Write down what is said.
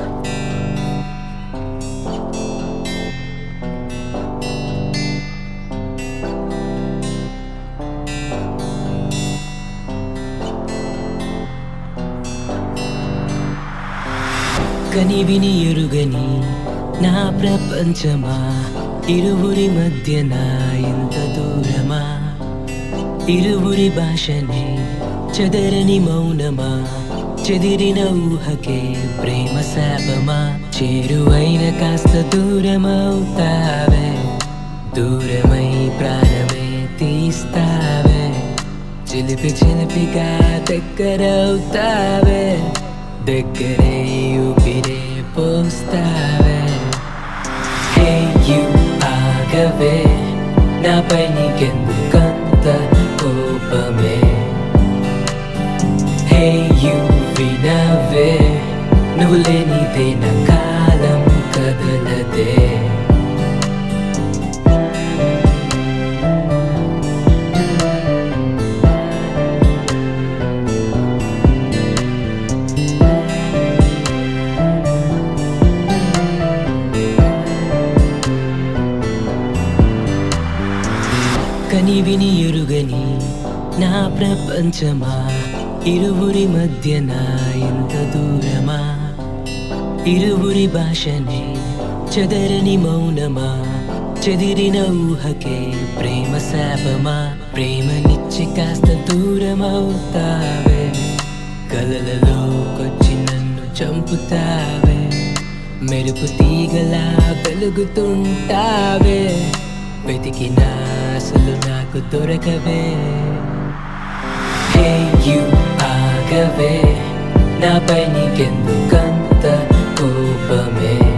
కనివిని ఎరుగని నా ప్రపంచమా, ఇరువురి మధ్యన ఇంత దూరమా, ఇరువురి భాషనే చెదరని మౌనమా, చెదిరిన ఊహకే ప్రేమ శాపమా. చేరువైన కాస్త దూరమవుతావే, దూరమై ప్రాణమే తీస్తావే, చిలిపి చిలిపిగా దగ్గరవుతావే, దగ్గరే ఊపిరే పోస్తావే. హే యు ఆగవే, నాపై నీకెందుకంత కోపమే. హే యు వినవే, నువ్వు లేనిదే నా కాలం కదలదే. కనివిని ఎరుగని నా ప్రపంచమా, ఇరువురి మధ్యన ఇంత దూరమా, ఇరువురి భాషనే చెదరని మౌనమా, చెదిరిన ఊహకే ప్రేమ శాపమా. ప్రేమనిచ్చి కాస్త దూరమవుతావే, కలలలోకొచ్చి నన్ను చంపుతావే, మెరుపు తీగలా వెలుగుతుంటావే, వెతికిన అసలు నాకు దొరకవే. హే యు ఆగవే, నాపై నీకెందుకంత కోపమే.